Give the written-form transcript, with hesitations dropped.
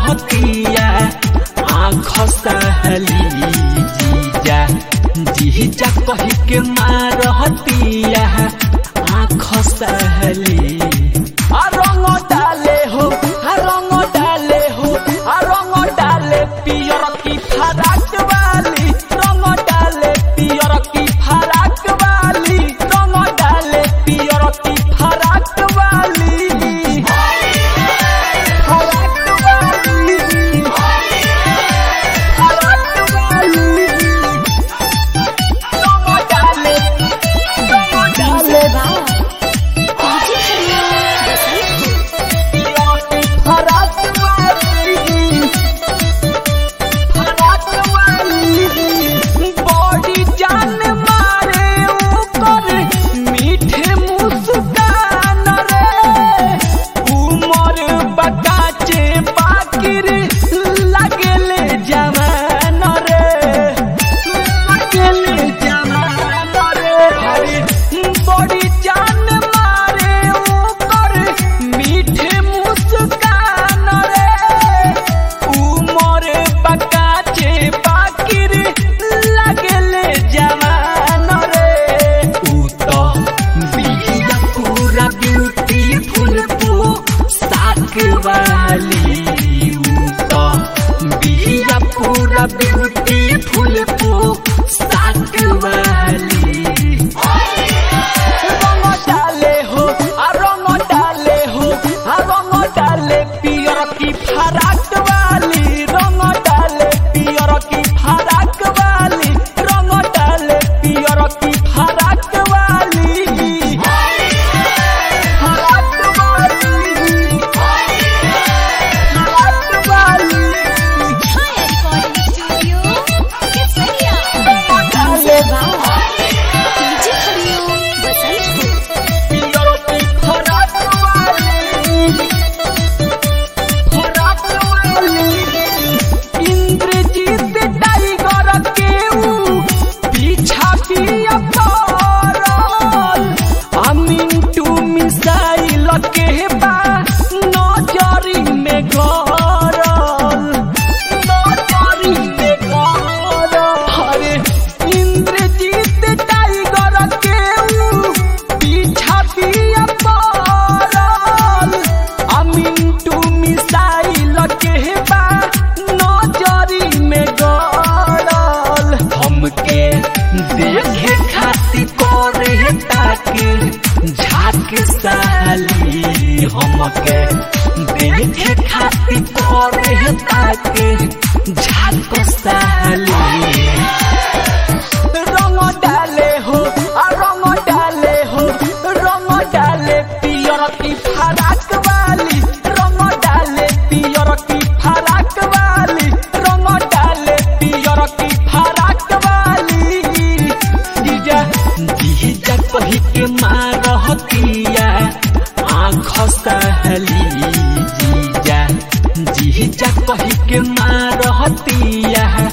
मारतिया आँख सहली जीजा जीजा कही के मारतिया आँख सहली रंग डाले हो रंग डाले हो रंग डाले पियर की फराक वाली रंग डाले पियर की फराक वाली रंग डाले पियर की फराक वाली फराक वाली फराक वाली रंग डाले पूरा ब्यूटीफुल साक वाली रंग डाले हो रंग डाले हो रंग डाले पियर की फराक वाली रंग डाले पियर की फराक वाली रंग डाले पियर की फराक वाली फराक वाली फराक वाली देखे खातिर करे ताके झाक साली हमके देखे खातिर करे ताके झाक साली रंग डाले हो रंग डाले हो रंग डाले पियर की फराक वाली रंग डाले पियर की फराक वाली रंग डाले पियर की फराक वाली जीजा कही के मारतिया आँख सहली जीजा जीजा कही के मारतिया